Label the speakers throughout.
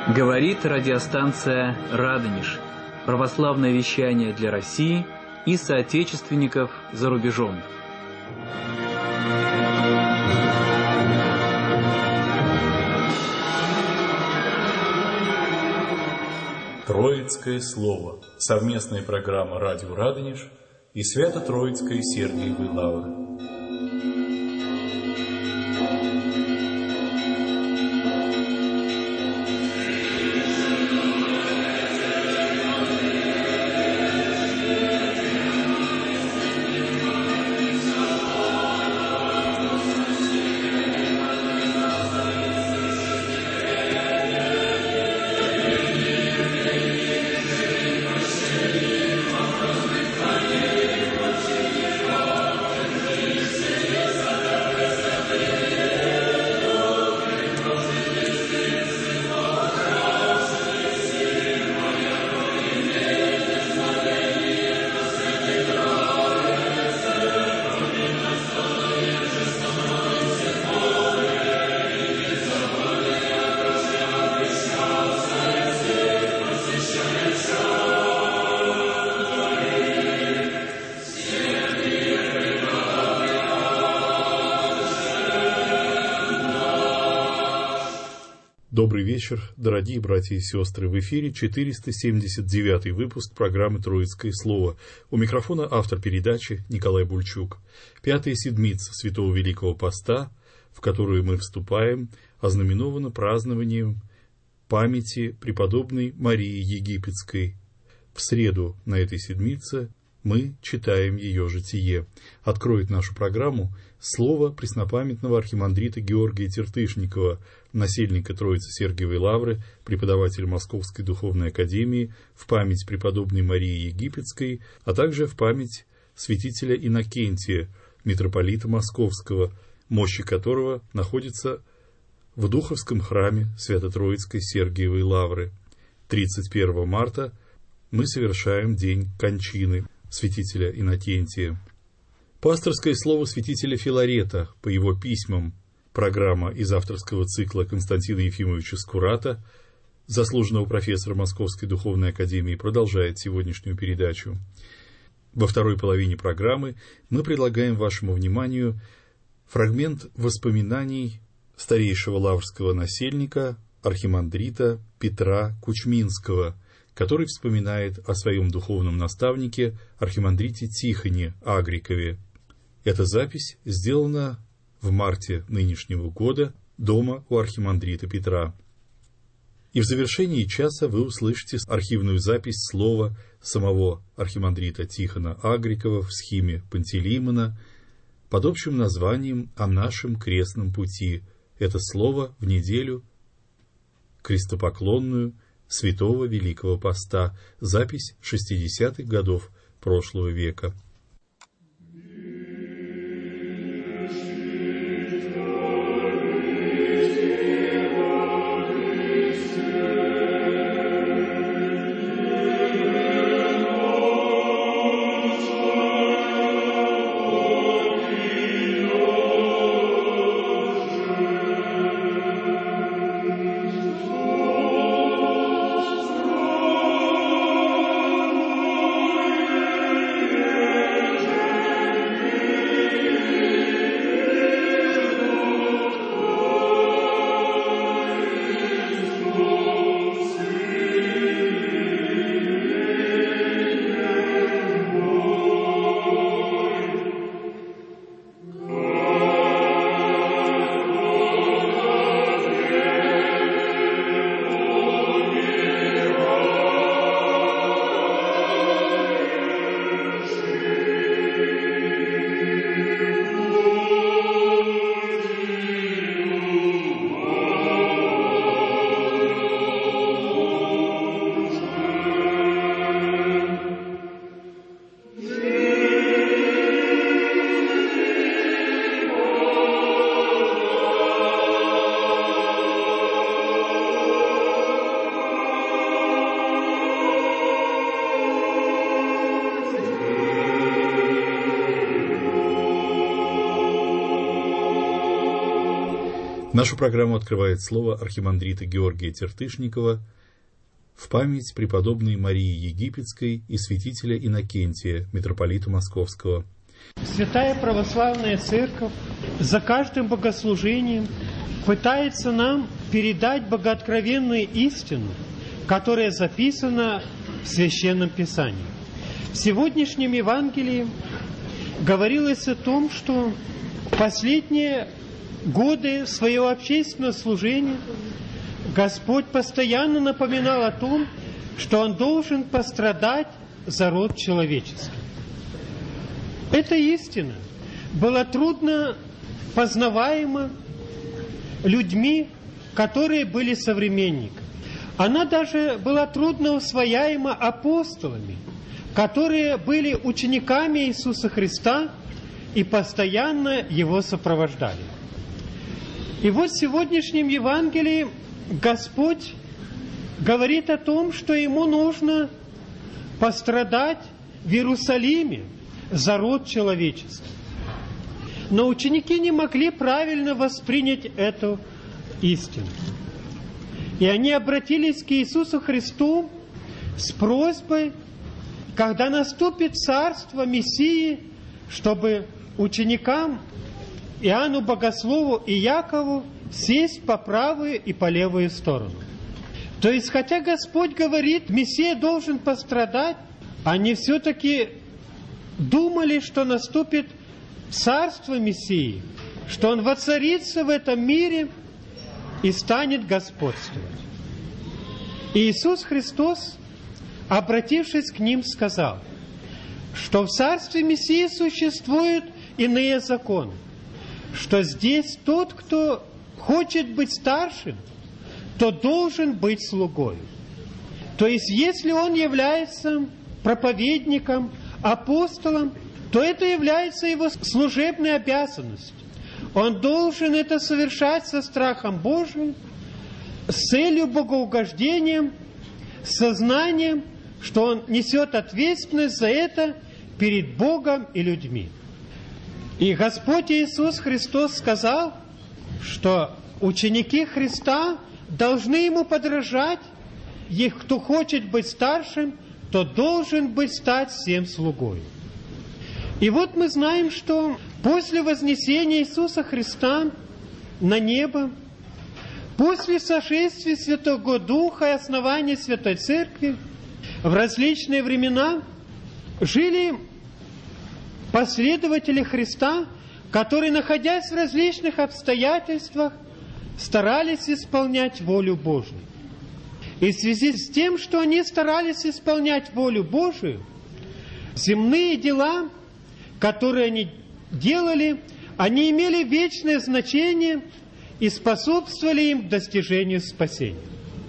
Speaker 1: Говорит радиостанция «Радонеж». Православное вещание для России и соотечественников за рубежом.
Speaker 2: Троицкое слово. Совместная программа «Радио Радонеж» и Свято-Троицкой Сергиевой Лавры.
Speaker 3: Добрый вечер, дорогие братья и сестры. В эфире 479 выпуск программы «Троицкое слово». У микрофона автор передачи Николай Бульчук. Пятая седмица Святого Великого Поста, в которую мы вступаем, ознаменована празднованием памяти преподобной Марии Египетской. В среду на этой седмице мы читаем ее житие. Откроет нашу программу слово преснопамятного архимандрита Георгия Тертышникова, насельника Троицы Сергиевой Лавры, преподавателя Московской Духовной Академии, в память преподобной Марии Египетской, а также в память святителя Иннокентия, митрополита Московского, мощи которого находится в Духовском храме Свято-Троицкой Сергиевой Лавры. 31 марта мы совершаем день кончины святителя Иннокентия. Пасторское слово святителя Филарета по его письмам, программа из авторского цикла Константина Ефимовича Скурата, заслуженного профессора Московской Духовной Академии, продолжает сегодняшнюю передачу. Во второй половине программы мы предлагаем вашему вниманию фрагмент воспоминаний старейшего лаврского насельника, архимандрита Петра Кучминского, который вспоминает о своем духовном наставнике, архимандрите Тихоне Агрикове. Эта запись сделана в марте нынешнего года дома у архимандрита Петра. И в завершении часа вы услышите архивную запись слова самого архимандрита Тихона Агрикова в схиме Пантелеймона под общим названием «О нашем крестном пути». Это слово в неделю крестопоклонную Святого Великого Поста, запись 60-х годов прошлого века.
Speaker 4: Yeah.
Speaker 3: Нашу программу открывает слово архимандрита Георгия Тертышникова в память преподобной Марии Египетской и святителя Иннокентия, митрополита Московского.
Speaker 4: Святая Православная Церковь за каждым богослужением пытается нам передать богооткровенную истину, которая записана в Священном Писании. В сегодняшнем Евангелии говорилось о том, что в последние годы своего общественного служения Господь постоянно напоминал о том, что Он должен пострадать за род человеческий. Эта истина была трудно познаваема людьми, которые были современниками. Она даже была трудно усвояема апостолами, которые были учениками Иисуса Христа и постоянно Его сопровождали. И вот в сегодняшнем Евангелии Господь говорит о том, что Ему нужно пострадать в Иерусалиме за род человеческий. Но ученики не могли правильно воспринять эту истину. И они обратились к Иисусу Христу с просьбой, когда наступит царство Мессии, чтобы ученикам Иоанну Богослову и Якову сесть по правую и по левую сторону. То есть, хотя Господь говорит, Мессия должен пострадать, они все-таки думали, что наступит царство Мессии, что Он воцарится в этом мире и станет господствовать. И Иисус Христос, обратившись к ним, сказал, что в царстве Мессии существуют иные законы, что здесь тот, кто хочет быть старшим, то должен быть слугой. То есть, если он является проповедником, апостолом, то это является его служебной обязанностью. Он должен это совершать со страхом Божиим, с целью богоугождения, с сознанием, что он несет ответственность за это перед Богом и людьми. И Господь Иисус Христос сказал, что ученики Христа должны Ему подражать, и кто хочет быть старшим, то должен стать всем слугой. И вот мы знаем, что после вознесения Иисуса Христа на небо, после сошествия Святого Духа и основания Святой Церкви, в различные времена жили последователи Христа, которые, находясь в различных обстоятельствах, старались исполнять волю Божию. И в связи с тем, что они старались исполнять волю Божию, земные дела, которые они делали, они имели вечное значение и способствовали им к достижению спасения.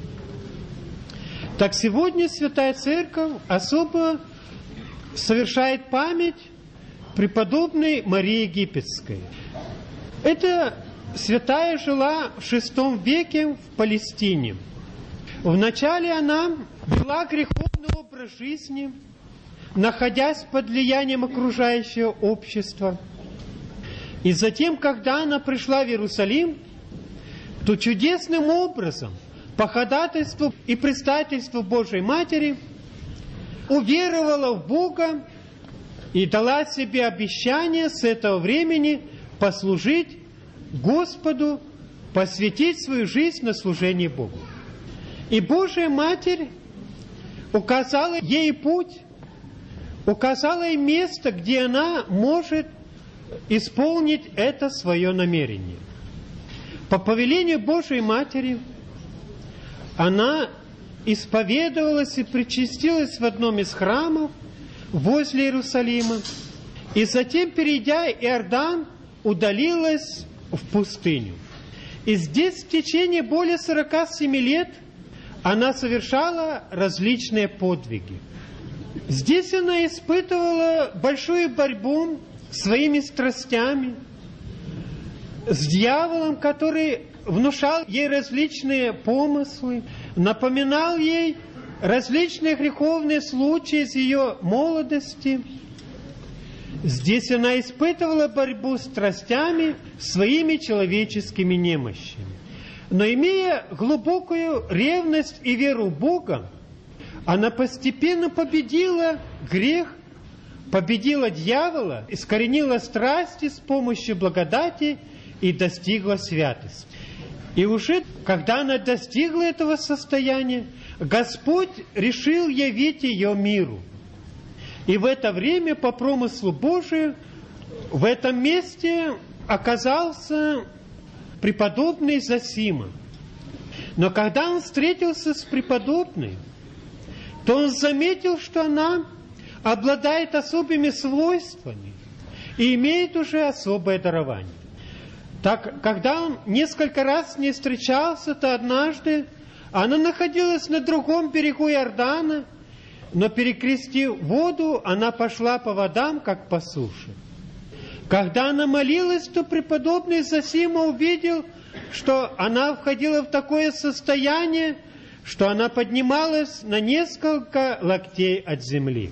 Speaker 4: Так сегодня Святая Церковь особо совершает память преподобной Марии Египетской. Эта святая жила в VI веке в Палестине. Вначале она вела греховный образ жизни, находясь под влиянием окружающего общества. И затем, когда она пришла в Иерусалим, то чудесным образом, по ходатайству и предстательству Божией Матери, уверовала в Бога и дала себе обещание с этого времени послужить Господу, посвятить свою жизнь на служение Богу. И Божия Матерь указала ей путь, указала ей место, где она может исполнить это свое намерение. По повелению Божией Матери она исповедовалась и причастилась в одном из храмов возле Иерусалима, и затем, перейдя Иордан, удалилась в пустыню. И здесь в течение более 47 лет она совершала различные подвиги. Здесь она испытывала большую борьбу своими страстями, с дьяволом, который внушал ей различные помыслы, напоминал ей различные греховные случаи из ее молодости. Здесь она испытывала борьбу с страстями, своими человеческими немощами. Но имея глубокую ревность и веру в Бога, она постепенно победила грех, победила дьявола, искоренила страсти с помощью благодати и достигла святости. И уже когда она достигла этого состояния, Господь решил явить ее миру. И в это время по промыслу Божию в этом месте оказался преподобный Зосима. Но когда он встретился с преподобной, то он заметил, что она обладает особыми свойствами и имеет уже особое дарование. Так, когда он несколько раз с ней встречался, то однажды она находилась на другом берегу Иордана, но, перекрестив воду, она пошла по водам, как по суше. Когда она молилась, то преподобный Зосима увидел, что она входила в такое состояние, что она поднималась на несколько локтей от земли.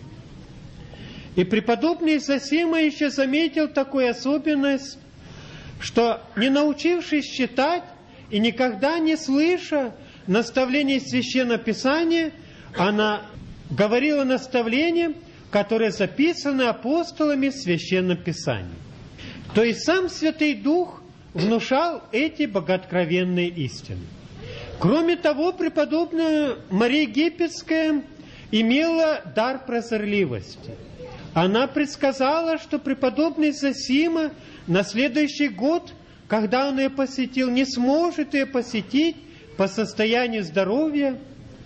Speaker 4: И преподобный Зосима еще заметил такую особенность, что, не научившись читать и никогда не слыша наставлений Священного Писания, она говорила наставления, которые записаны апостолами в Священном Писании. То есть сам Святый Дух внушал эти богооткровенные истины. Кроме того, преподобная Мария Египетская имела дар прозорливости. Она предсказала, что преподобный Зосима на следующий год, когда он ее посетил, не сможет ее посетить по состоянию здоровья.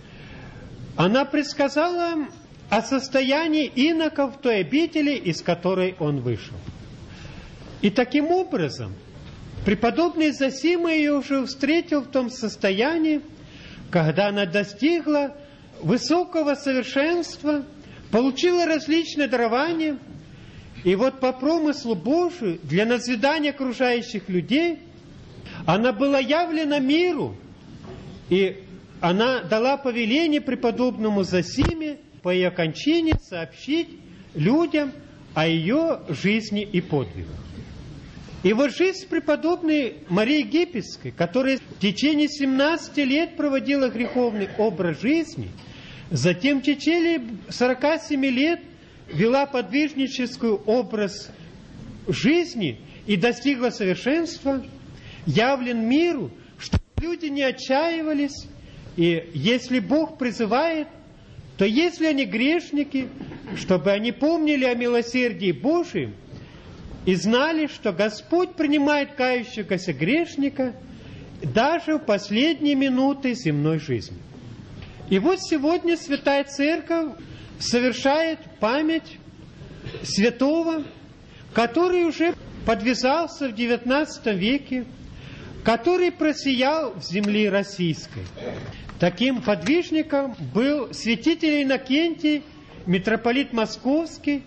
Speaker 4: Она предсказала о состоянии иноков в той обители, из которой он вышел. И таким образом преподобный Зосима ее уже встретил в том состоянии, когда она достигла высокого совершенства, получила различные дарования, и вот по промыслу Божию для назидания окружающих людей она была явлена миру, и она дала повеление преподобному Зосиме по ее кончине сообщить людям о ее жизни и подвигах. И вот жизнь преподобной Марии Египетской, которая в течение 17 лет проводила греховный образ жизни, затем в течение 47 лет вела подвижнический образ жизни и достигла совершенства, явлен миру, чтобы люди не отчаивались, и если Бог призывает, то если они грешники, чтобы они помнили о милосердии Божьем и знали, что Господь принимает кающегося грешника даже в последние минуты земной жизни. И вот сегодня Святая Церковь совершает память святого, который уже подвязался в XIX веке, который просиял в земле российской. Таким подвижником был святитель Иннокентий, митрополит Московский,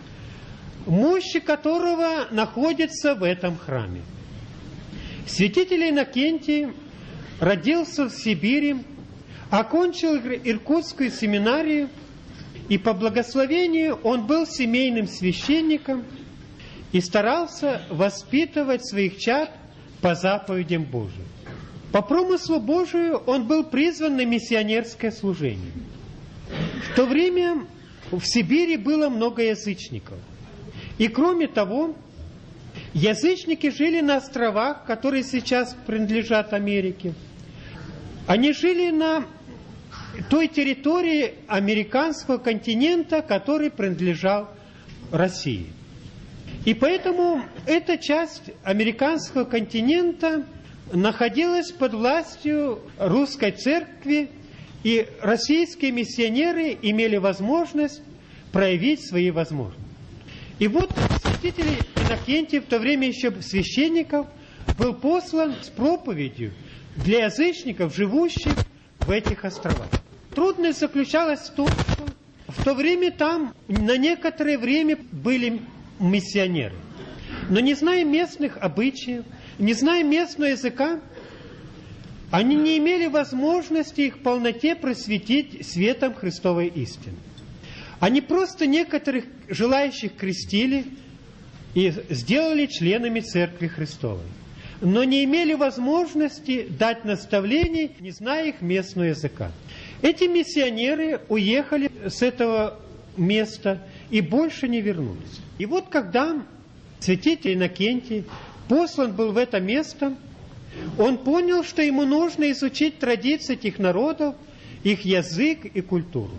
Speaker 4: мощи которого находится в этом храме. Святитель Иннокентий родился в Сибири, окончил Иркутскую семинарию, и по благословению он был семейным священником и старался воспитывать своих чад по заповедям Божьим. По промыслу Божию он был призван на миссионерское служение. В то время в Сибири было много язычников. И кроме того, язычники жили на островах, которые сейчас принадлежат Америке. Они жили на той территории американского континента, который принадлежал России. И поэтому эта часть американского континента находилась под властью русской церкви, и российские миссионеры имели возможность проявить свои возможности. И вот святитель Иннокентий, в то время еще священников, был послан с проповедью для язычников, живущих в этих островах. Трудность заключалась в том, что в то время там на некоторое время были миссионеры. Но не зная местных обычаев, не зная местного языка, они не имели возможности их в полноте просветить светом Христовой истины. Они просто некоторых желающих крестили и сделали членами Церкви Христовой, но не имели возможности дать наставлений, не зная их местного языка. Эти миссионеры уехали с этого места и больше не вернулись. И вот когда святитель Иннокентий послан был в это место, он понял, что ему нужно изучить традиции этих народов, их язык и культуру.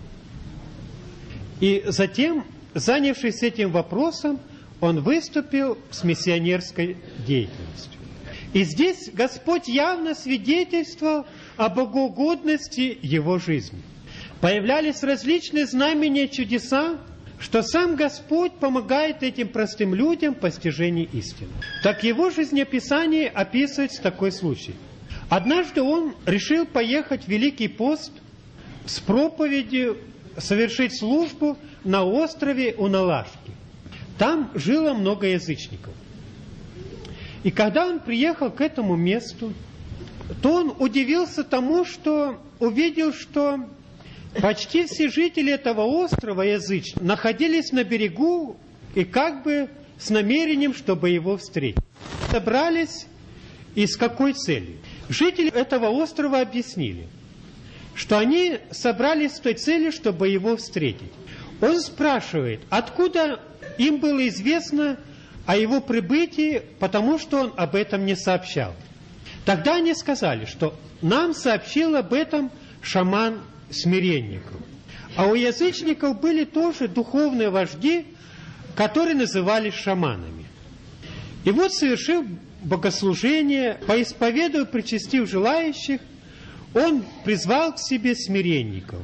Speaker 4: И затем, занявшись этим вопросом, он выступил с миссионерской деятельностью. И здесь Господь явно свидетельствовал о богоугодности его жизни. Появлялись различные знамения, чудеса, что сам Господь помогает этим простым людям в постижении истины. Так его жизнеописание описывается такой случай. Однажды он решил поехать в Великий пост с проповедью, совершить службу на острове Уналашки. Там жило много язычников. И когда он приехал к этому месту, то он удивился тому, что увидел, что почти все жители этого острова язычников находились на берегу и как бы с намерением, чтобы его встретить. Собрались и с какой целью? Жители этого острова объяснили, что они собрались с той целью, чтобы его встретить. Он спрашивает, откуда им было известно о его прибытии, потому что он об этом не сообщал. Тогда они сказали, что нам сообщил об этом шаман Смиренников. А у язычников были тоже духовные вожди, которые назывались шаманами. И вот, совершив богослужение, поисповедуя, причастив желающих, он призвал к себе Смиренникова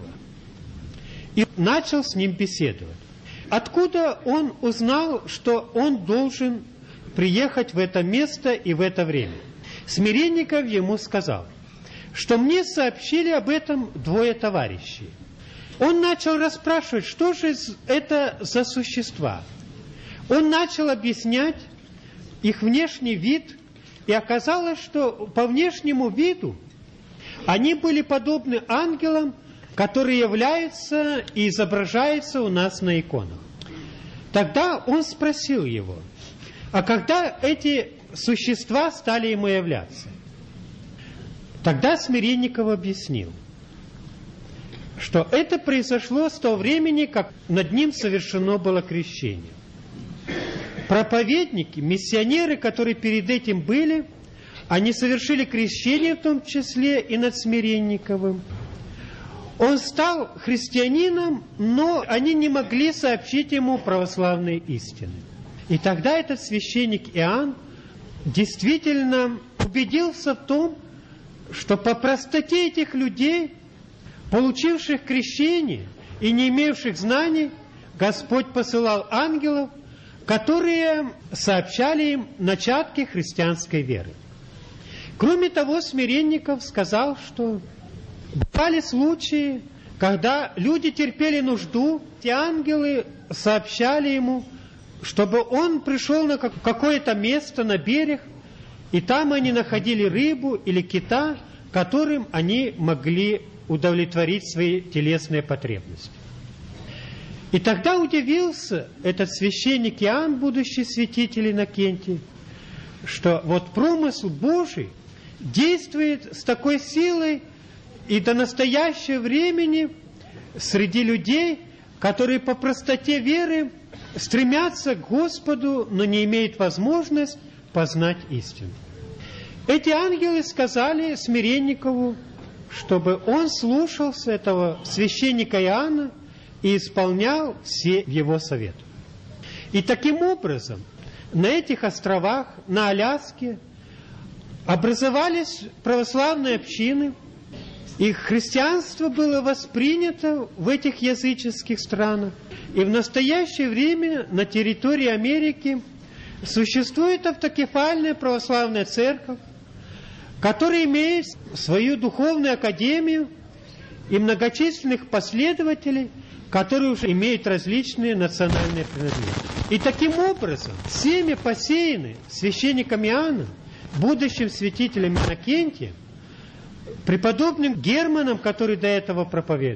Speaker 4: и начал с ним беседовать. Откуда он узнал, что он должен приехать в это место и в это время? Смиренников ему сказал, что мне сообщили об этом двое товарищей. Он начал расспрашивать, что же это за существа. Он начал объяснять их внешний вид, и оказалось, что по внешнему виду они были подобны ангелам, которые являются и изображаются у нас на иконах. Тогда он спросил его, а когда эти существа стали ему являться? Тогда Смиренников объяснил, что это произошло с того времени, как над ним совершено было крещение. Проповедники, миссионеры, которые перед этим были, они совершили крещение в том числе и над Смиренниковым. Он стал христианином, но они не могли сообщить ему православные истины. И тогда этот священник Иоанн действительно убедился в том, что по простоте этих людей, получивших крещение и не имевших знаний, Господь посылал ангелов, которые сообщали им начатки христианской веры. Кроме того, Смиренников сказал, что бывали случаи, когда люди терпели нужду, и ангелы сообщали ему, чтобы он пришел на какое-то место, на берег, и там они находили рыбу или кита, которым они могли удовлетворить свои телесные потребности. И тогда удивился этот священник Иоанн, будущий святитель Иннокентий, что вот промысл Божий действует с такой силой и до настоящего времени среди людей, которые по простоте веры стремятся к Господу, но не имеют возможность познать истину. Эти ангелы сказали Смиренникову, чтобы он слушался этого священника Иоанна и исполнял все его советы. И таким образом на этих островах, на Аляске, образовались православные общины, и христианство было воспринято в этих языческих странах. И в настоящее время на территории Америки существует автокефальная православная церковь, которая имеет свою духовную академию и многочисленных последователей, которые уже имеют различные национальные принадлежности. И таким образом семя посеяны священником Иоанном, будущим святителем Иннокентием, преподобным Германом, который до этого проповедовал,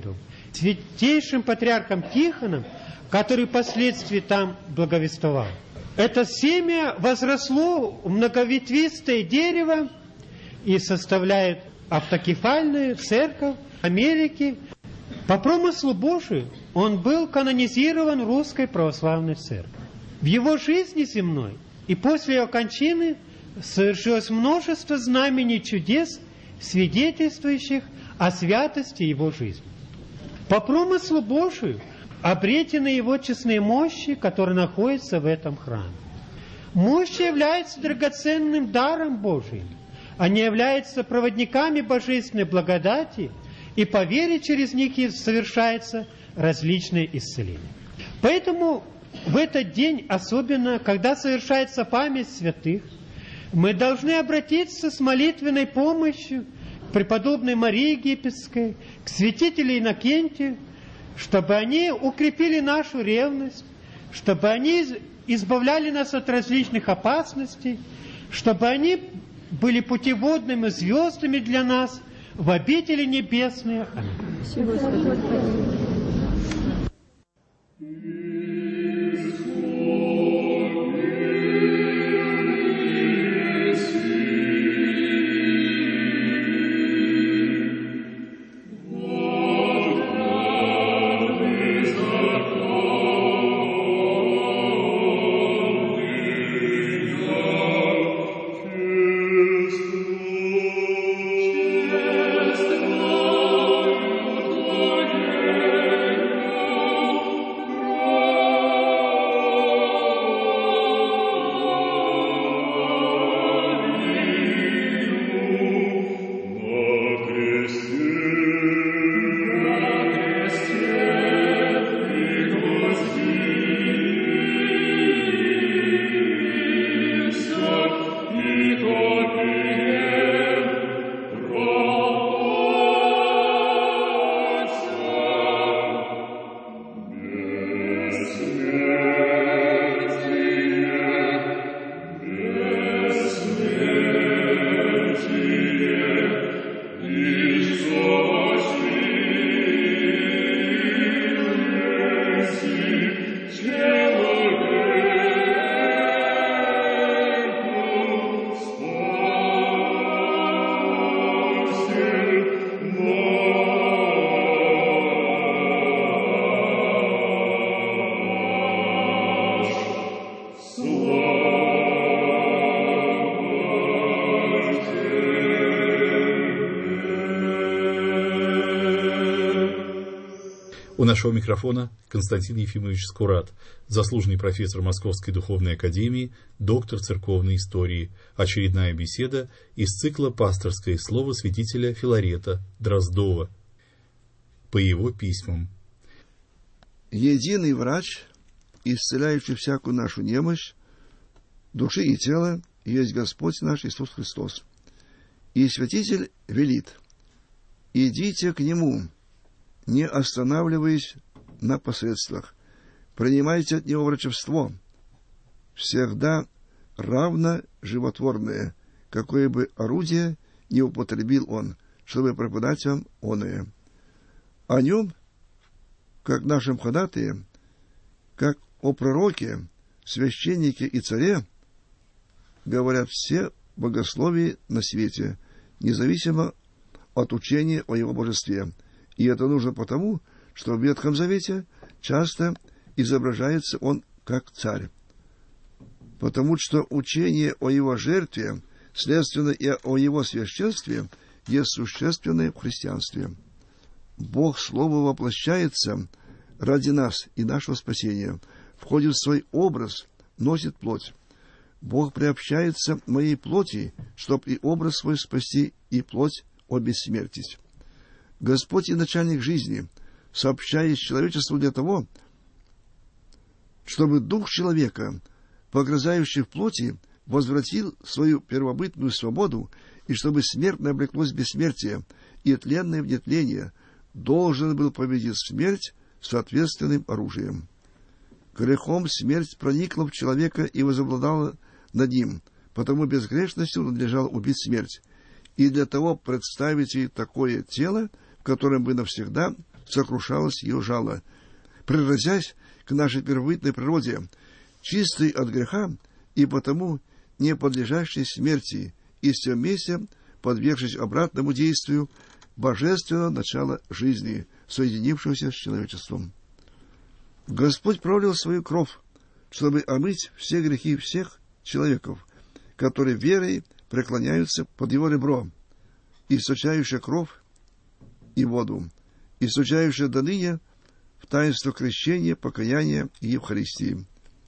Speaker 4: святейшим патриархом Тихоном, который впоследствии там благовествовал. Это семя возросло в многоветвистое дерево и составляет автокефальную церковь Америки. По промыслу Божию он был канонизирован Русской Православной Церковью. В его жизни земной и после его кончины совершилось множество знамений и чудес, свидетельствующих о святости его жизни. По промыслу Божию обретены его честные мощи, которые находятся в этом храме. Мощи являются драгоценным даром Божиим. Они являются проводниками божественной благодати, и по вере через них и совершаются различные исцеления. Поэтому в этот день, особенно когда совершается память святых, мы должны обратиться с молитвенной помощью к преподобной Марии Египетской, к святителю Иннокентию, чтобы они укрепили нашу ревность, чтобы они избавляли нас от различных опасностей, чтобы они были путеводными звездами для нас в обители небесные. Аминь.
Speaker 3: У нашего микрофона Константин Ефимович Скурат, заслуженный профессор Московской духовной академии, доктор церковной истории. Очередная беседа из цикла «Пасторское слово» святителя Филарета Дроздова. По его письмам.
Speaker 5: Единый врач, исцеляющий всякую нашу немощь, души и тела, есть Господь наш Иисус Христос. И святитель велит: идите к Нему, не останавливаясь на посредствах, принимайте от Него врачевство, всегда равно животворное, какое бы орудие не употребил Он, чтобы преподать вам оное. О Нем, как нашем ходатае, как о пророке, священнике и царе, говорят все богословия на свете, независимо от учения о Его божестве. И это нужно потому, что в Ветхом Завете часто изображается Он как царь. Потому что учение о Его жертве, следственно и о Его священстве, есть существенное в христианстве. Бог Слово воплощается ради нас и нашего спасения, входит в свой образ, носит плоть. Бог приобщается к моей плоти, чтоб и образ свой спасти, и плоть обессмертить. Господь и начальник жизни, сообщаясь человечеству для того, чтобы дух человека, погрязающий в плоти, возвратил свою первобытную свободу, и чтобы смертное облеклось в бессмертие, и тленное в нетление, должен был победить смерть соответственным оружием. Грехом смерть проникла в человека и возобладала над ним, потому безгрешностью надлежало убить смерть, и для того представить ей такое тело, в котором бы навсегда сокрушалось ее жало, приразясь к нашей первобытной природе, чистой от греха и потому не подлежащей смерти, и в тем месте подвергшись обратному действию божественного начала жизни, соединившегося с человечеством. Господь пролил свою кровь, чтобы омыть все грехи всех человеков, которые верой преклоняются под его ребро, источающая кровь и воду, источающая до ныне в таинство крещения, покаяния и Евхаристии.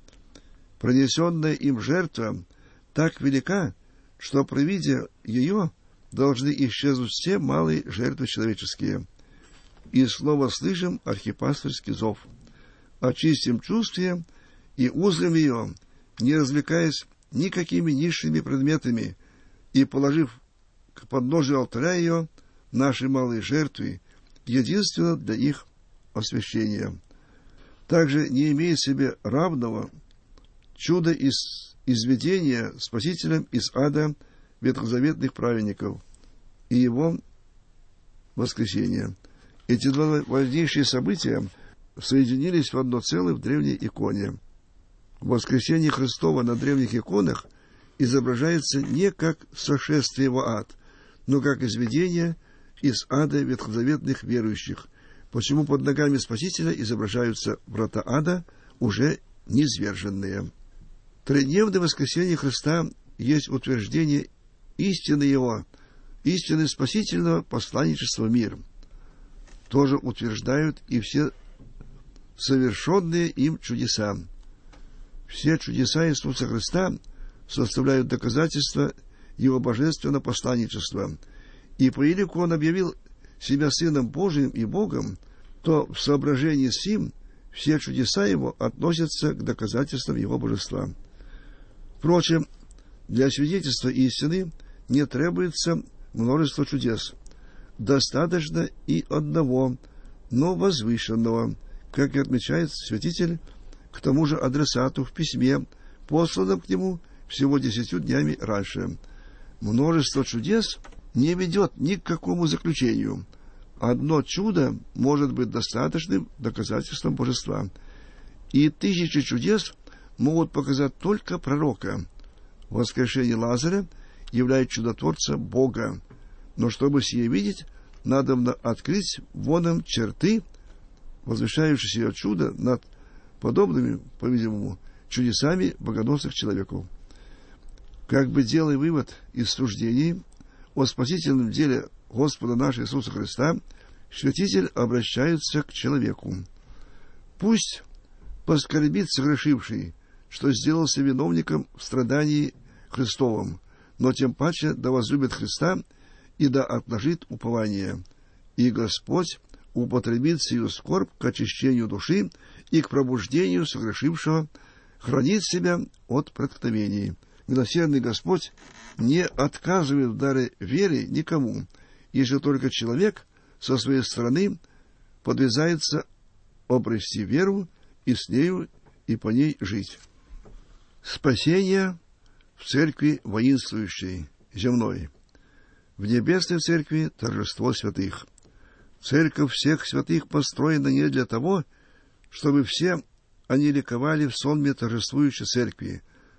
Speaker 5: Пронесенная им жертва так велика, что при виде ее должны исчезнуть все малые жертвы человеческие. И снова слышим архипасторский зов: очистим чувствие и узлим ее, не развлекаясь никакими низшими предметами, и положив к подножию алтаря ее наши малые жертвы, единственно для их освящения. Также не имеет себе равного чудо изведения Спасителем из ада ветхозаветных праведников и его воскресения. Эти два важнейшие события соединились в одно целое в древней иконе. Воскресение Христово на древних иконах изображается не как сошествие в ад, но как изведение из ада ветхозаветных верующих, почему под ногами Спасителя изображаются врата ада, уже низверженные. Тридневное воскресение Христа есть утверждение истины Его, истины спасительного посланничества в мир. Тоже утверждают и все совершенные им чудеса. Все чудеса Иисуса Христа составляют доказательства Его божественного посланничества. И поскольку Он объявил себя Сыном Божиим и Богом, то в соображении с Ним все чудеса Его относятся к доказательствам Его божества. Впрочем, для свидетельства истины не требуется множество чудес. Достаточно и одного, но возвышенного, как и отмечает святитель к тому же адресату в письме, посланном к нему всего 10 днями раньше. Множество чудес не ведет ни к какому заключению. Одно чудо может быть достаточным доказательством божества. И 1000 чудес могут показать только пророка. Воскрешение Лазаря являет чудотворца Бога. Но чтобы сие видеть, надо открыть воном черты, возвышающиеся чудо над подобными, по-видимому, чудесами богоносных человеков. Как бы делая вывод из суждений о спасительном деле Господа нашего Иисуса Христа, святитель обращается к человеку. Пусть поскорбит согрешивший, что сделался виновником в страдании Христовом, но тем паче да возлюбит Христа и да отложит упование. И Господь употребит сию скорбь к очищению души и к пробуждению согрешившего, хранит себя от проткновений. Милосердный Господь не отказывает в даре веры никому, если только человек со своей стороны подвязается обрести веру и с нею и по ней жить. Спасение в церкви воинствующей, земной. В небесной церкви торжество святых. Церковь всех святых построена не для того, чтобы все они ликовали в сонме торжествующей церкви.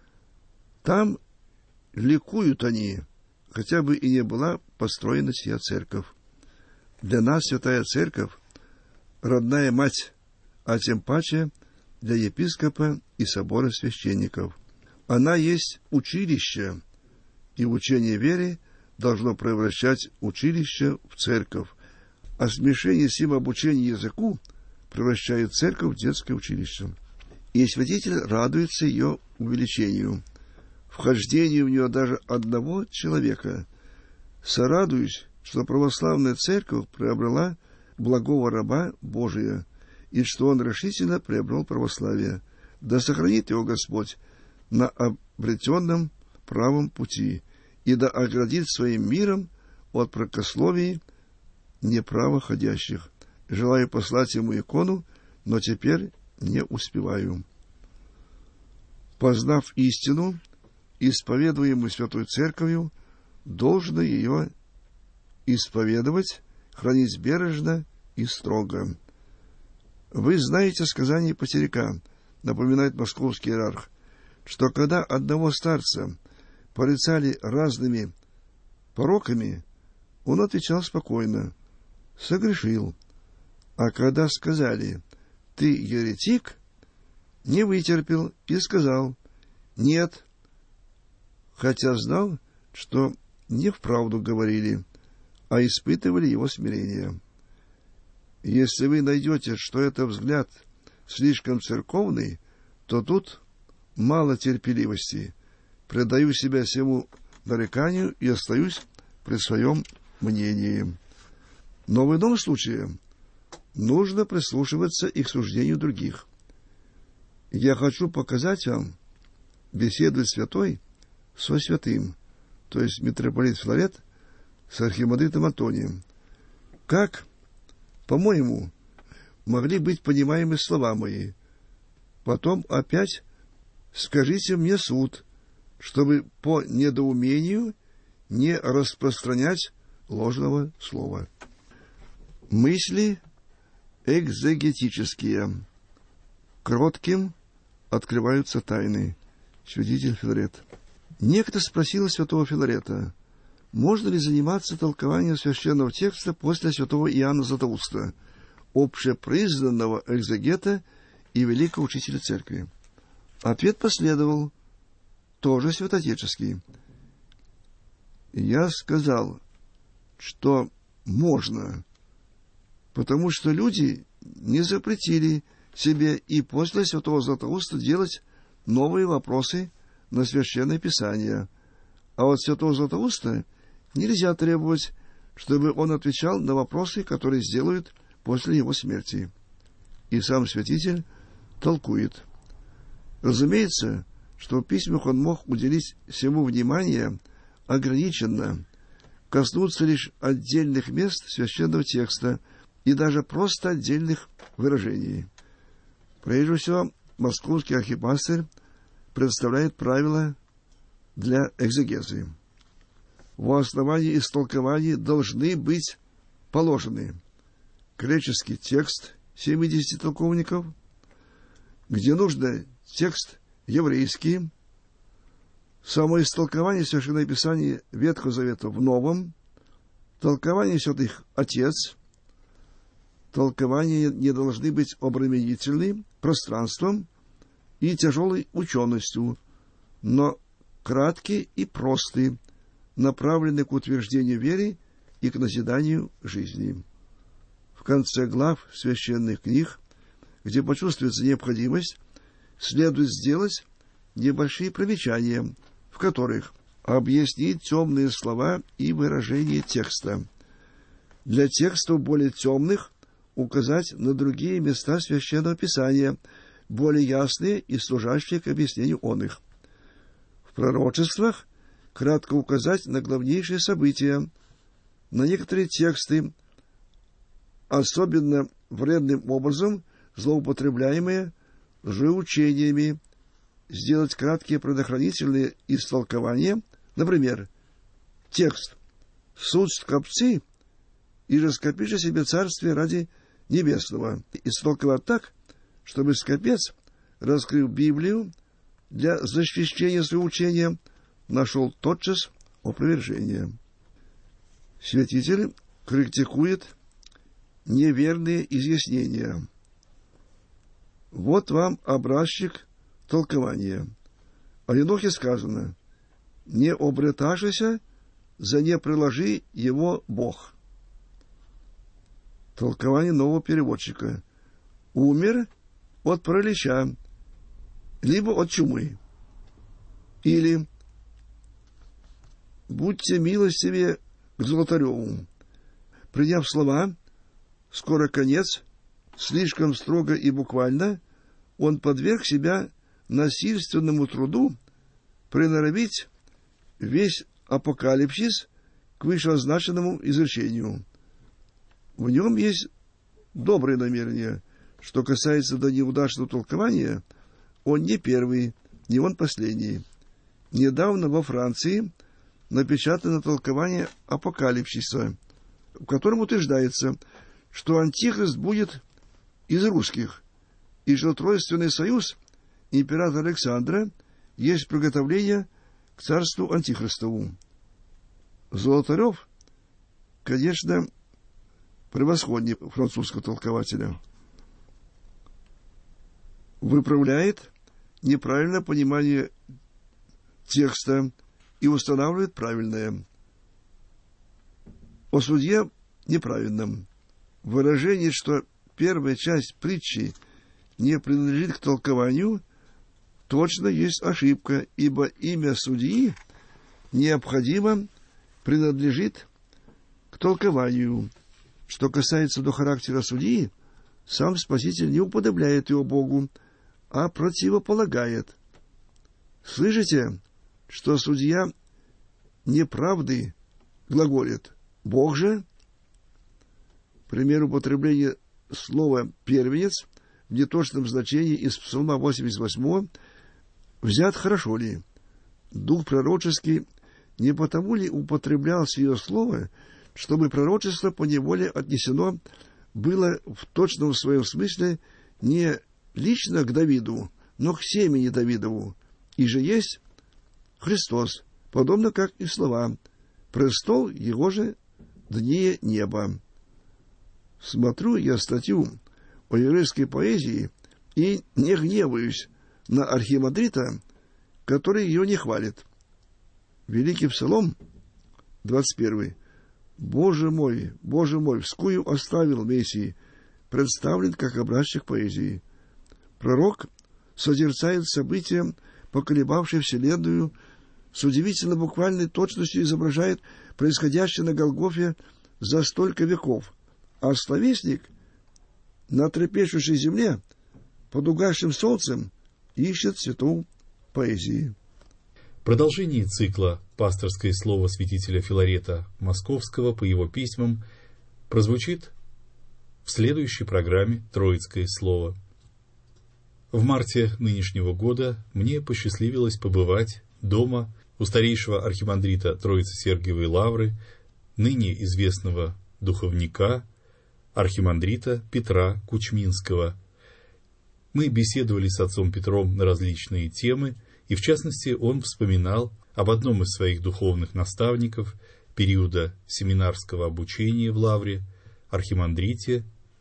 Speaker 5: Там ликуют они, хотя бы и не была построена сия церковь. Для нас святая церковь — родная мать, а тем паче для епископа и собора священников. Она есть училище, и учение веры должно превращать училище в церковь, а смешение с ним обучения языку превращает церковь в детское училище. И святитель радуется ее увеличению, вхождению в нее даже одного человека. Сорадуюсь, что православная церковь приобрела благого раба Божия, и что он решительно приобрел православие. Да сохранит его Господь на обретенном правом пути, и да оградит своим миром от прокословий неправоходящих. Желаю послать ему икону, но теперь не успеваю. Познав истину, исповедуемую Святой Церковью, должно ее исповедовать, хранить бережно и строго. Вы знаете сказание Потеряка, напоминает московский иерарх, что когда одного старца порицали разными пороками, он отвечал спокойно: «Согрешил». А когда сказали: «Ты еретик», не вытерпел и сказал: «Нет», хотя знал, что не вправду говорили, а испытывали его смирение. Если вы найдете, что это взгляд слишком церковный, то тут мало терпеливости. Предаю себя всему нареканию и остаюсь при своем мнении. Но в ином случае нужно прислушиваться и к суждению других. Я хочу показать вам беседу святой со святым, то есть митрополит Филарет с архимандритом Антонием. Как, по-моему, могли быть понимаемы слова мои? Потом опять скажите мне суд, чтобы по недоумению не распространять ложного слова. Мысли экзегетические. Кротким открываются тайны. Святитель Филарет. Некто спросил святого Филарета, можно ли заниматься толкованием священного текста после святого Иоанна Златоуста, общепризнанного экзегета и великого учителя церкви. Ответ последовал, тоже святоотеческий. Я сказал, что можно, потому что люди не запретили себе и после святого Златоуста делать новые вопросы на Священное Писание. А от святого Златоуста нельзя требовать, чтобы он отвечал на вопросы, которые сделают после его смерти. И сам святитель толкует. Разумеется, что в письмах он мог уделить всему внимание ограниченно, коснуться лишь отдельных мест священного текста и даже просто отдельных выражений. Прежде всего, московский архипастырь представляет правила для экзегезы. В основании истолкований должны быть положены греческий текст 70 толковников, где нужно текст еврейский, само истолкование Священного Писания Ветхого Завета в Новом, толкование святых Отец. Толкования не должны быть обременительны пространством и тяжелой ученостью, но краткие и простые, направлены к утверждению веры и к назиданию жизни. В конце глав священных книг, где почувствуется необходимость, следует сделать небольшие примечания, в которых объяснить темные слова и выражения текста. Для текстов более темных указать на другие места Священного Писания, более ясные и служащие к объяснению он их. В пророчествах кратко указать на главнейшие события, на некоторые тексты, особенно вредным образом злоупотребляемые лжеучениями, сделать краткие предохранительные истолкования, например, текст «Суд скопцы, и же скопишь себе царствие ради небесного», истолковать так, чтобы скопец, раскрыв Библию для защищения своего учения, нашел тотчас опровержение. Святитель критикует неверные изъяснения. Вот вам образчик толкования. О Енохе сказано: «Не обреташися, за не приложи его Бог». Толкование нового переводчика. Умер от паралича, либо от чумы. Или будьте милостивее к Золотареву. Приняв слова «скоро конец», слишком строго и буквально, он подверг себя насильственному труду приноровить весь апокалипсис к вышеозначенному изречению. В нем есть добрые намерения. Что касается до неудачного толкования, он не первый, не он последний. Недавно во Франции напечатано толкование апокалипсиса. в котором утверждается, что Антихрист будет из русских, и что Тройственный союз императора Александра есть приготовление к царству Антихристову. Золотарев, конечно, превосходнее французского толкователя, выправляет неправильное понимание текста и устанавливает правильное. О судье неправильном. Выражение, что первая часть притчи не принадлежит к толкованию, точно есть ошибка, ибо имя судьи необходимо принадлежит к толкованию. Что касается до характера судьи, сам Спаситель не уподобляет его Богу, а противополагает. Слышите, что судья неправды глаголит. Бог же, пример употребления слова «первенец» в неточном значении из Псалма 88 взят хорошо ли? Дух пророческий не потому ли употреблял сие слово, чтобы пророчество поневоле отнесено было в точном своем смысле не лично к Давиду, но к семени Давидову, и же есть Христос, подобно как и слова «престол его же дне неба». Смотрю я статью о еврейской поэзии и не гневаюсь на архимандрита, который ее не хвалит. Великий Псалом 21. Боже мой, вскую оставил Мессии», представлен как образчик поэзии. Пророк созерцает события, поколебавшие Вселенную, с удивительно буквальной точностью изображает происходящее на Голгофе за столько веков, а словесник на трепещущей земле под угасшим солнцем ищет цветов поэзии.
Speaker 3: Продолжение цикла «Пасторское слово святителя Филарета Московского» по его письмам прозвучит в следующей программе «Троицкое слово». В марте нынешнего года мне посчастливилось побывать дома у старейшего архимандрита Троице-Сергиевой Лавры, ныне известного духовника, архимандрита Петра Кучминского. Мы беседовали с отцом Петром на различные темы, и в частности он вспоминал об одном из своих духовных наставников периода семинарского обучения в Лавре, архимандрите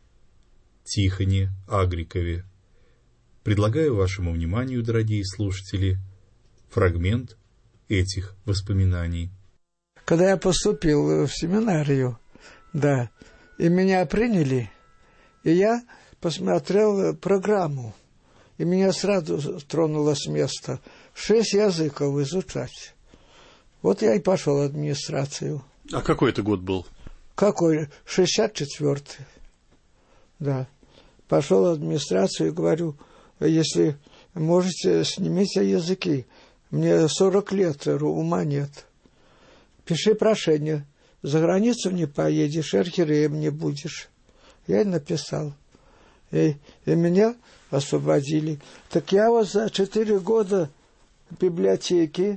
Speaker 3: Тихоне Агрикове. Предлагаю вашему вниманию, дорогие слушатели, фрагмент этих воспоминаний.
Speaker 6: Когда я поступил в семинарию, да, и меня приняли, и я посмотрел программу, и меня сразу тронуло с места 6 языков изучать. Вот я и пошел в администрацию.
Speaker 3: А какой это год был?
Speaker 6: Какой? 64-й. Да. Пошел в администрацию и говорю: если можете, снимите языки. Мне 40 лет, ума нет. Пиши прошение. За границу не поедешь, архиереем не будешь. Я и написал. И меня освободили. Так я вот за 4 года в библиотеке,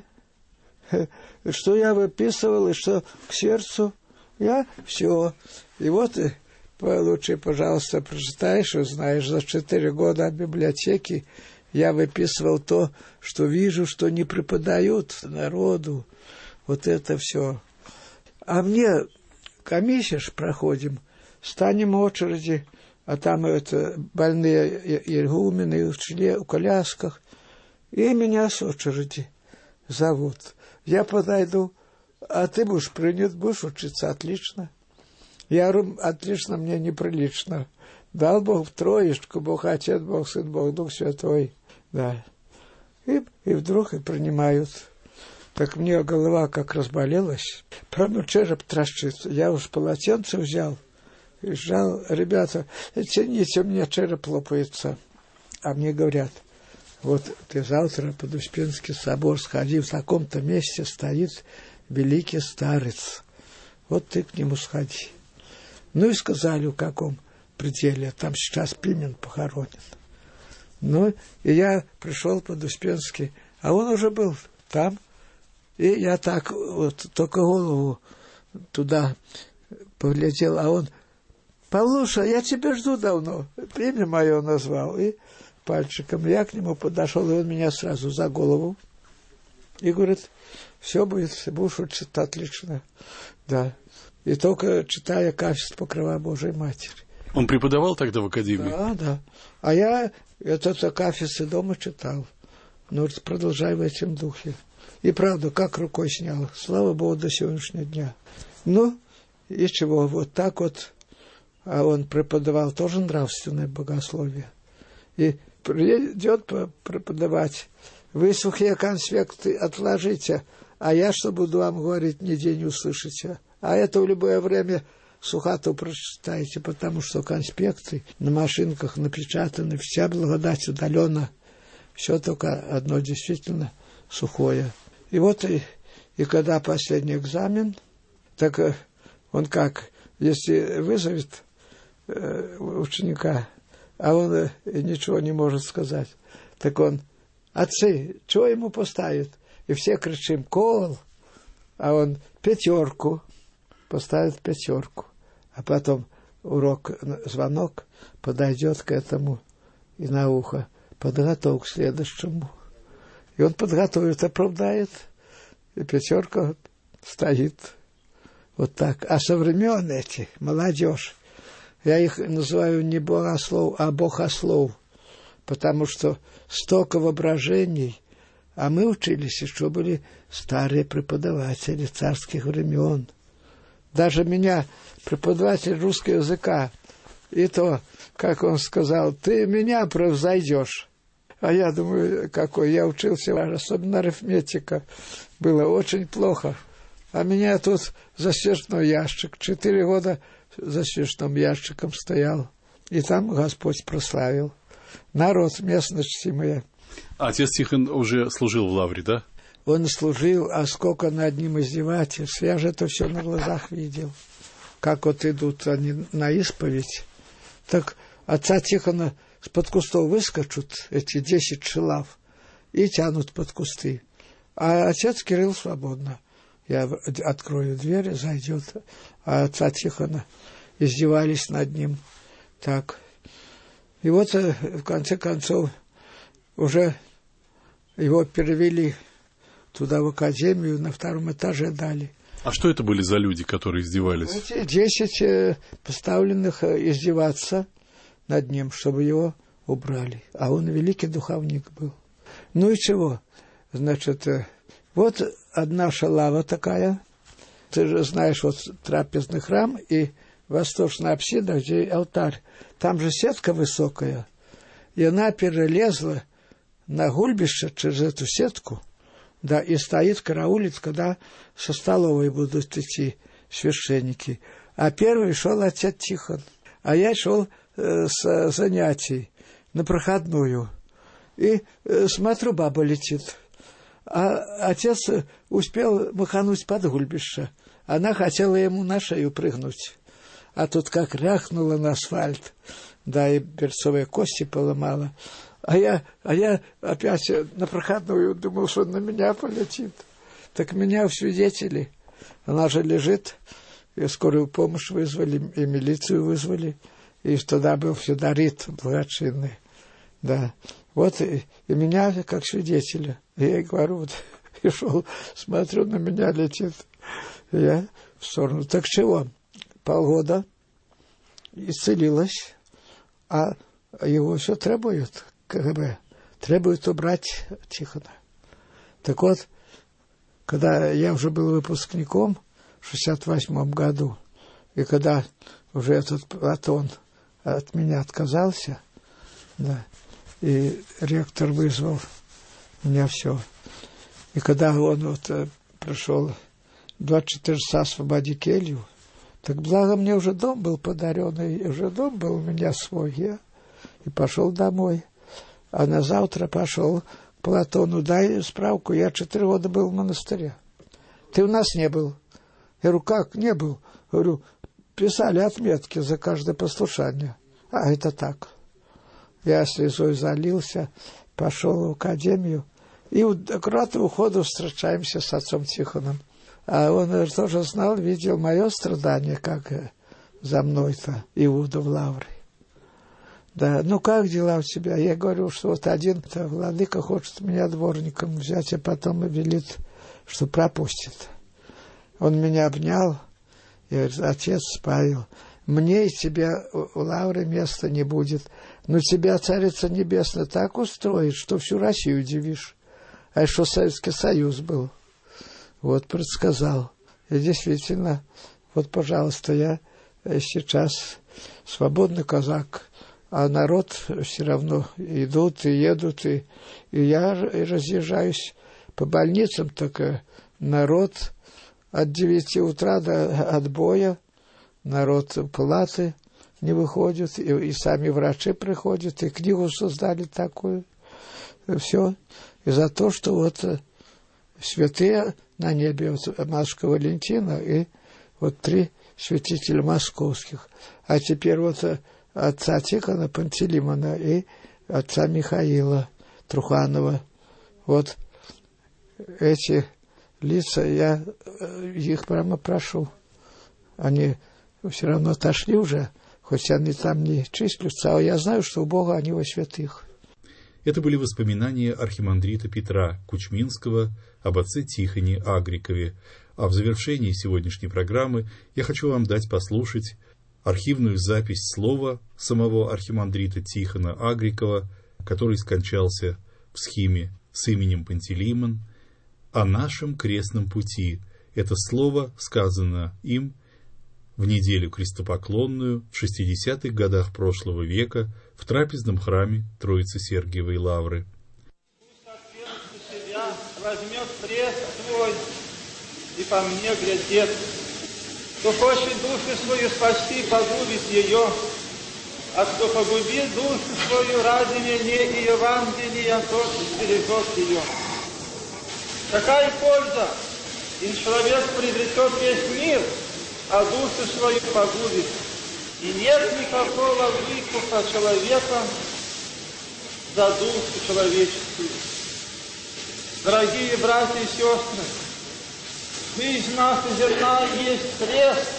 Speaker 6: что я выписывал и что к сердцу, я все. И вот лучше, пожалуйста, прочитаешь, узнаешь. За 4 года в библиотеке я выписывал то, что вижу, что не преподают народу. Вот это все. А мне комиссия ж проходим, станем в очереди, а там это больные игумены в колясках, и меня с очереди зовут. Я подойду, а ты будешь принят, будешь учиться отлично. Я говорю: отлично мне неприлично. Дал Бог троечку, Бог Отец, Бог Сын, Бог Дух Святой. Да. И вдруг и принимают. Так мне голова как разболелась. Правда, череп трещится. Я уж полотенце взял и сжал. Ребята, тяните, у меня череп лопается. А мне говорят: вот ты завтра под Успенский собор сходи, в таком-то месте стоит великий старец. Вот ты к нему сходи. Ну и сказали, в каком пределе. Там сейчас Пимен похоронен. Ну, и я пришел под Успенский, а он уже был там. И я так вот только голову туда поглядел, а он: Павлуша, я тебя жду давно. Имя мое назвал. И пальчиком я к нему подошел, и он меня сразу за голову. И говорит: все будет, будешь учиться отлично. Да. И только читая кафедру Покрова Божией Матери.
Speaker 3: Он преподавал тогда в академии?
Speaker 6: Да. А я этот кафедры дома читал. Ну, продолжай в этом духе. И правда, как рукой снял. Слава Богу, до сегодняшнего дня. Ну, и чего, вот так вот. А он преподавал тоже нравственное богословие. И придет преподавать. Вы сухие конспекты отложите, а я что буду вам говорить, нигде не услышите. А это в любое время сухату прочитаете, потому что конспекты на машинках напечатаны, вся благодать удалена. Все только одно действительно сухое. И вот, и когда последний экзамен, так он как, если вызовет ученика, а он ничего не может сказать, так он: отцы, чего ему поставит? И все кричим: кол, а он 5, поставит 5. А потом урок, звонок, подойдет к этому и на ухо: подготовь к следующему. И он подготовит, оправдает, и 5 стоит. Вот так. А со времен этих, молодежь, я их называю не богослов, а богослов, потому что столько воображений, а мы учились, еще были старые преподаватели царских времен. Даже меня, преподаватель русского языка, и то, как он сказал: ты меня превзойдешь. А я думаю, какой я учился, особенно арифметика, было очень плохо. А меня тут за свечной ящик, 4 года за свечным ящиком стоял. И там Господь прославил. Народ местности моя.
Speaker 3: А отец Тихон уже служил в лавре, да?
Speaker 6: Он служил, а сколько над ним издевательств. Я же это все на глазах видел. Как вот идут они на исповедь. Так отца Тихона с-под кустов выскочут, эти 10 шелав, и тянут под кусты. А отец Кирилл свободно. Я открою дверь, зайдет, а отца Тихона издевались над ним. Так. И вот, в конце концов, уже его перевели туда, в академию, на 2 этаже дали.
Speaker 3: А что это были за люди, которые издевались?
Speaker 6: Эти 10 поставленных издеваться над ним, чтобы его убрали. А он великий духовник был. Ну и чего? Значит, вот одна шалава такая. Ты же знаешь, вот трапезный храм и восточная апсида, где алтарь. Там же сетка высокая. И она перелезла на гульбище через эту сетку. Да, и стоит, караулит, когда со столовой будут идти священники. А первый шел отец Тихон. А я шел с занятий на проходную. И смотрю, баба летит. А отец успел махануть под гульбище. Она хотела ему на шею прыгнуть. А тут как ряхнула на асфальт. Да, и берцовые кости поломала. А я опять на проходную думал, что на меня полетит. Так меня в свидетели. Она же лежит. И скорую помощь вызвали, и милицию вызвали. И туда был феодорит благочинный. Да. Вот и меня как свидетеля. И я говорю, вот, и шел, смотрю, на меня летит. И я в сторону. Так чего? Полгода исцелилась, а его все требуют. КГБ требует убрать Тихона. Так вот, когда я уже был выпускником в 68 году, и когда уже этот Платон от меня отказался, да, и ректор вызвал меня все. И когда он вот прошел 24 часа освободить келью, так благо мне уже дом был подарен, и уже дом был у меня свой, я и пошел домой. А на завтра пошел к Платону: дай справку, я 4 года был в монастыре. Ты у нас не был. Я говорю, как не был? Говорю, писали отметки за каждое послушание. А это так. Я слезой залился, пошел в академию, и аккуратно у входа встречаемся с отцом Тихоном. А он, наверное, тоже знал, видел мое страдание, как за мной-то Иуда в лавре. Да, ну как дела у тебя? Я говорю, что вот один владыка хочет меня дворником взять, а потом и велит, что пропустит. Он меня обнял и говорит: отец Павел, мне и тебе у лавры места не будет, но тебя Царица Небесная так устроит, что всю Россию удивишь. А что Советский Союз был. Вот предсказал. И действительно, вот, пожалуйста, я сейчас свободный казак, а народ все равно идут и едут, и я разъезжаюсь по больницам, так народ от 9 утра до отбоя, народ палаты не выходит, и сами врачи приходят, и книгу создали такую, и все. И за то, что вот святые на небе, вот Матушка Валентина и вот 3 святителя московских. А теперь вот отца Тихона Пантелеймона и отца Михаила Труханова. Вот эти лица, я их прямо прошу. Они все равно отошли уже, хоть они там не числятся, а я знаю, что у Бога они во святых.
Speaker 3: Это были воспоминания архимандрита Петра Кучминского об отце Тихоне Агрикове. А в завершении сегодняшней программы я хочу вам дать послушать архивную запись слова самого архимандрита Тихона Агрикова, который скончался в схиме с именем Пантелеймон, о нашем крестном пути. Это слово сказано им в неделю крестопоклонную в 60-х годах прошлого века в трапезном храме Троицы Сергиевой Лавры.
Speaker 7: Пусть отверг себя, возьмет крест свой и по мне глядит. Кто хочет душу свою спасти, погубит ее, а кто погубит душу свою ради меня и Евангелия, тот сбережет ее. Какая польза, если человек приобретет весь мир, а душу свою погубит? И нет никакого выкупа человека за душу человеческую. Дорогие братья и сестры, жизнь наша земная есть крест.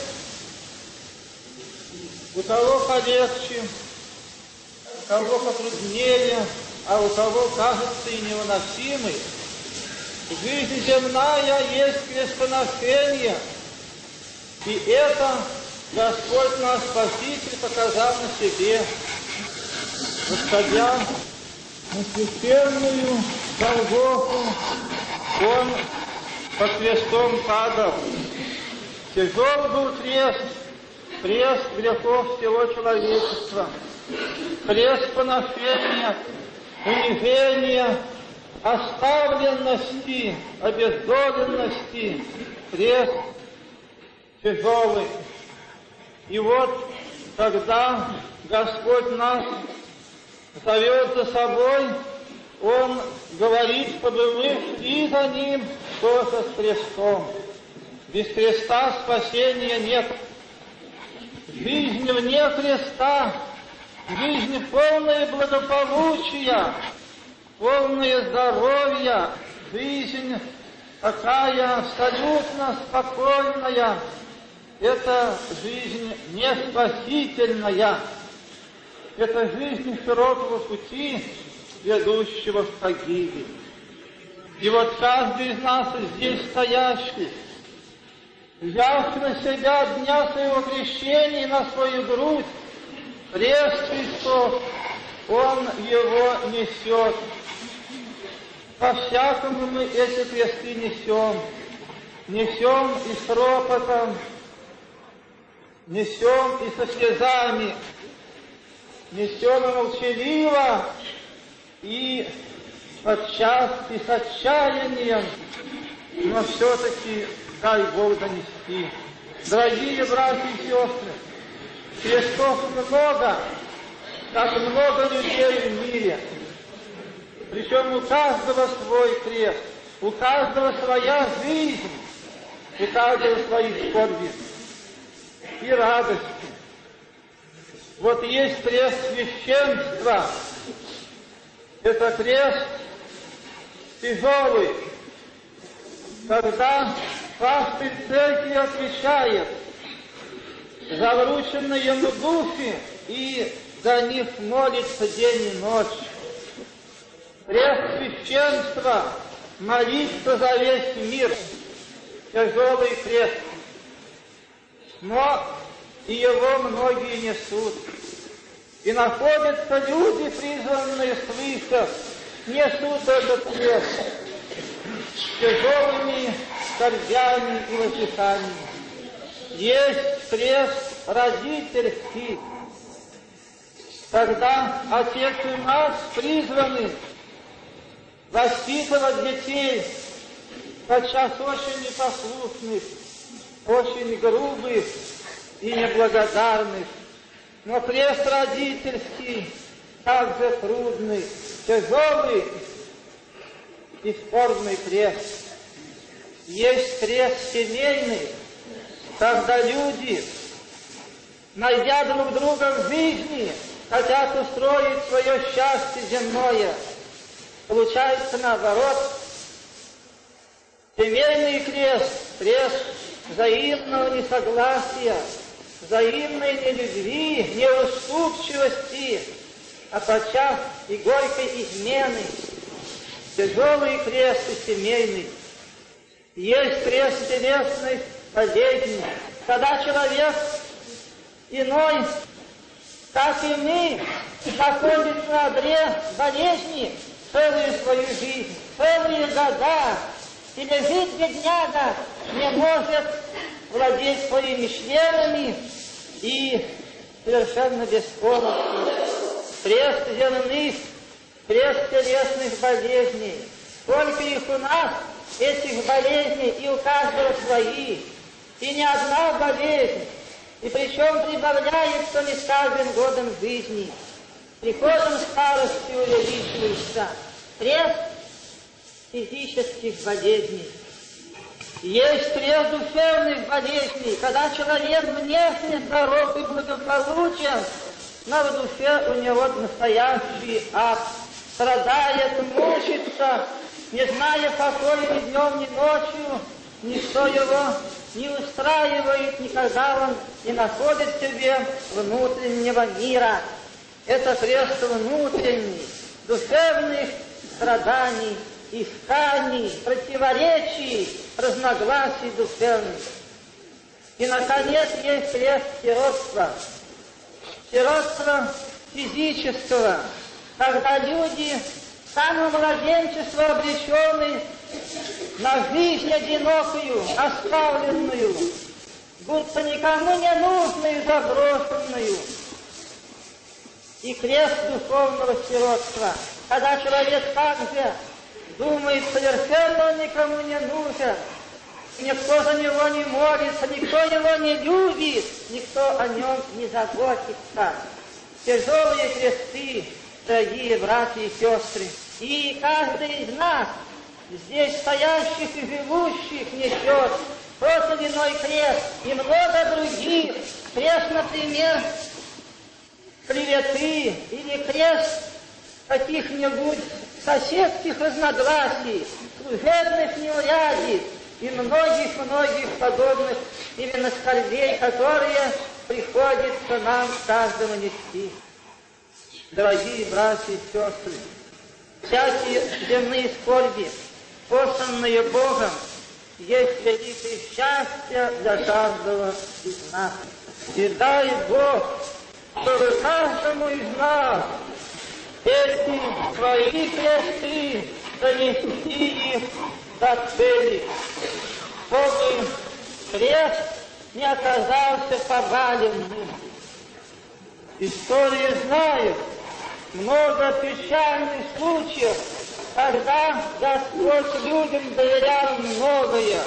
Speaker 7: У кого полегче, у кого потруднее, а у кого кажется и невыносимый. Жизнь земная есть крестоношение, и это Господь наш Спаситель показал на себе, восходя на священную Голгофу, Он под крестом падал. Тяжел был крест, крест грехов всего человечества, крест поношения, унижения, оставленности, обездоленности, крест тяжелый. И вот, когда Господь нас зовет за собой, Он говорит, чтобы мы шли за Ним тоже с крестом. Без креста спасения нет. Жизнь вне креста, жизнь полная благополучия, полное здоровья, жизнь такая абсолютно спокойная. Это жизнь не спасительная, это жизнь широкого пути, ведущего в погибель. И вот каждый из нас здесь стоящий, взяв на себя от дня своего крещения на свою грудь крест Христов, Он его несет. По-всякому мы эти кресты несем. Несем и с ропотом, несем и со слезами, несем и молчаливо, и подчас и с отчаянием, но все-таки дай Бог донести. Дорогие братья и сестры, крестов много, как много людей в мире. Причем у каждого свой крест, у каждого своя жизнь, у каждого свои скорби и радости. Вот есть крест священства. Это крест тяжелый, когда пастырь церкви отвечает за врученные ему души и за них молится день и ночь. Преосвященство молится за весь мир, тяжелый крест, но и его многие несут. И находятся люди, призванные свыше, несут этот крест с тяжелыми скорбями и воздыханиями. Есть крест родительский, когда отец и мать призваны воспитывать детей, подчас очень непослушных, очень грубых и неблагодарных. Но крест родительский также трудный, тяжелый и скорбный крест. Есть крест семейный, когда люди, найдя друг друга в жизни, хотят устроить свое счастье земное. Получается наоборот. Семейный крест, крест взаимного несогласия, взаимной нелюбви, неуступчивости, а подчас и горькой измены. Тяжелый крест и семейный. Есть крест телесной болезни, когда человек иной, как и мы, находится на одре болезни целую свою жизнь, целые года, и лежит бедняга, не может владеть своими членами и совершенно беспомощен. Крест земных, крест телесных болезней. Сколько их у нас, этих болезней, и у каждого свои. И не одна болезнь, и причем прибавляется не с каждым годом жизни. Приходом старости увеличивается крест физических болезней. Есть крест душевных болезней, когда человек внешне здоров и благополучен, но в душе у него настоящий ад. Страдает, мучится, не зная покоя ни днем, ни ночью, ничто его не устраивает, никогда он не находит в себе внутреннего мира. Это крест внутренний, душевных страданий, исканий, противоречий, разногласий душевных. И, наконец, есть крест сиротства. Сиротство физического, когда люди с самого младенчества обречены на жизнь одинокую, оставленную, будто никому не нужную, заброшенную. И крест духовного сиротства, когда человек также думает, совершенно он никому не нужен, никто за него не молится, никто его не любит, никто о нем не заботится. Тяжелые кресты, дорогие братья и сестры, и каждый из нас, здесь стоящих и живущих, несет тот или иной крест, и много других. Крест, например, клеветы, или крест каких-нибудь соседских разногласий, служебных неурядиц и многих-многих подобных именно скорбей, которые приходится нам каждому нести. Дорогие братья и сестры, всякие земные скорби, посланные Богом, есть великое счастье для каждого из нас. И дай Бог, чтобы каждому из нас эти свои кресты донести их до цели, чтобы крест не оказался поваленным. История знает много печальных случаев, когда Господь людям доверял многое.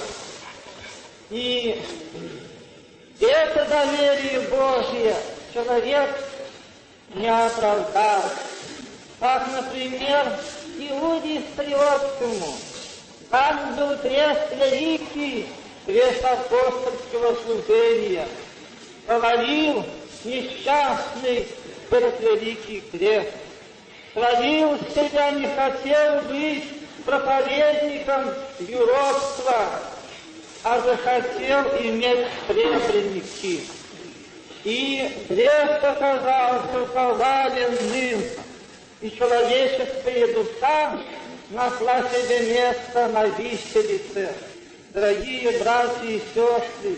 Speaker 7: И это доверие Божье человек не оправдал. Как, например, Иуде Искариотскому. Там был крест великий, крест апостольского служения. Повалил несчастный этот великий крест. Славил себя, не хотел быть проповедником юродства. а захотел иметь преемники. И крест оказался поваленным, и человеческая душа нашла себе место на виселице. Дорогие братья и сестры,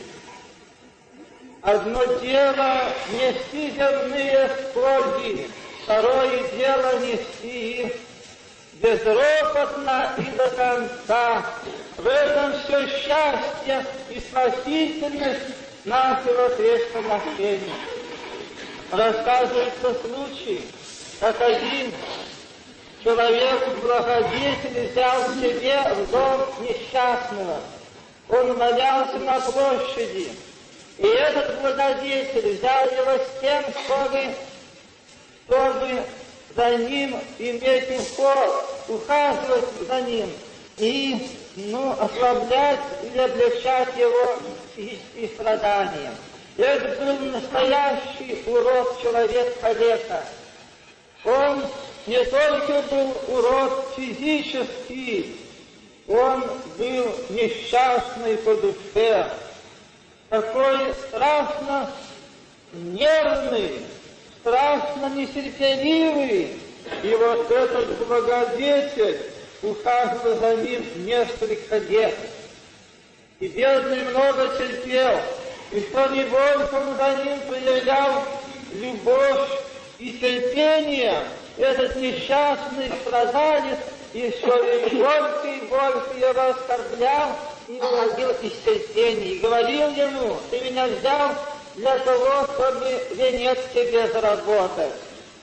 Speaker 7: одно дело нести земные скорби, второе дело нести их безропотно и до конца. В этом все счастье и спасительность нашего крестоношения. Рассказывается случай, как один человек-благодетель взял к себе в дом несчастного. Он валялся на площади, и этот благодетель взял его с тем, чтобы за ним иметь ухаживать за ним и ослаблять или облегчать его и страдания. Это был настоящий урод человека. Он не только был урод физический, он был несчастный по душе, такой страшно нервный, страшно нетерпеливый. И вот этот благодетель ухаживал за ним несколько лет. И бедный много терпел, и что не больше он за ним проявлял любовь и терпение, этот несчастный страдалец еще и больше его оскорблял и выводил из терпения. И говорил ему: ты меня взял для того, чтобы венец тебе заработать.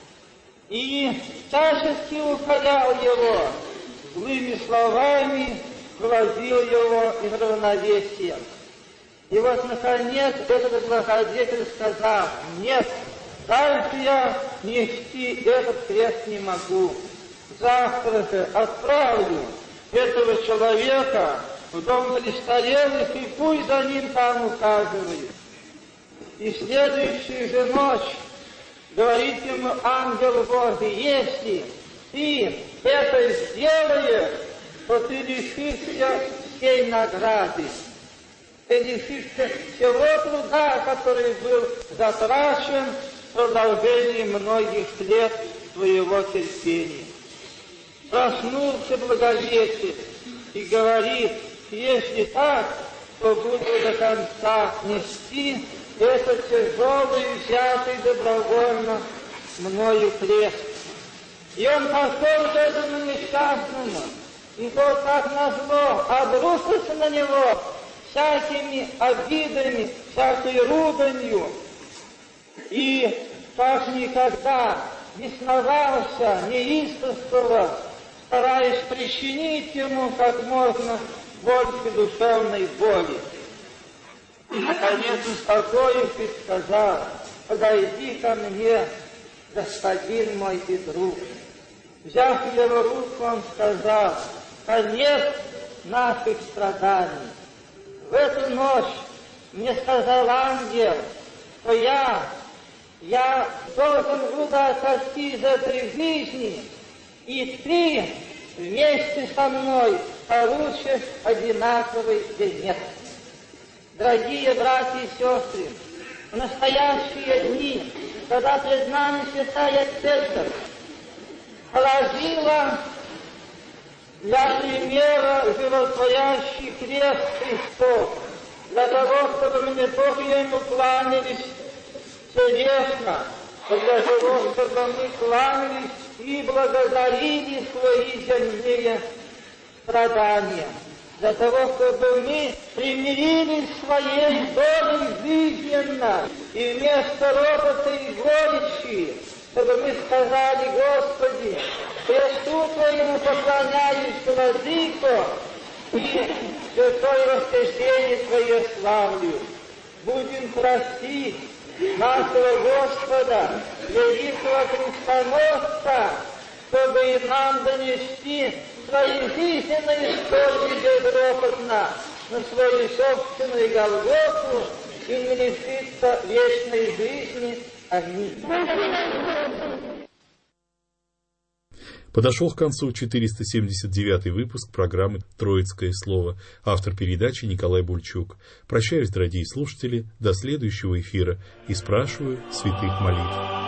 Speaker 7: И всячески укорял его, злыми словами вводил его из равновесия. И вот, наконец, этот благодетель сказал: нет, дальше я нести этот крест не могу. Завтра же отправлю этого человека в дом престарелых, и пусть за ним там ухаживает. И следующую же ночь говорит ему ангел Божий: если ты это сделаешь, то ты лишишься всей награды. Ты лишишься всего труда, который был затрачен в продолжении многих лет твоего терпения. Проснулся благодетель и говорит: если так, то буду до конца нести этот тяжелый, взятый добровольно мною крест. И он пошел к этому несчастному, и тот, как назло, обрушился на него всякими обидами, всякой руганью, и как никогда бесновался, неистовствовал, стараясь причинить ему как можно больше душевной боли. И, наконец, успокоившись, сказал: подойди ко мне, господин мой и друг. Взяв его руку, он сказал: конец наших страданий. В эту ночь мне сказал ангел, что я должен буду отойти из этой жизни, и ты вместе со мной получишь одинаковый венец. Дорогие братья и сестры, в настоящие дни, когда пред нами Святая Церковь положила для примера животворящий крест Христов, для того, чтобы мы не только Ему кланялись телесно, но для того, чтобы мы кланялись и благодарили свои земные страдания, для того, чтобы мы примирились своей долей жизненно, и вместо ропота и горечи, чтобы мы сказали: Господи, кресту Твоему поклоняюсь, Владыко, и святое воскресенье Твое славлю. Будем просить нашего Господа, великого крестоносца, чтобы и нам донести свои жизненные скорби безропотно на свою собственную Голгофу и не лишиться вечной жизни. Аминь.
Speaker 3: Подошел к концу 479-й выпуск программы «Троицкое слово». Автор передачи Николай Бульчук. Прощаюсь, дорогие слушатели, до следующего эфира и спрашиваю святых молитв.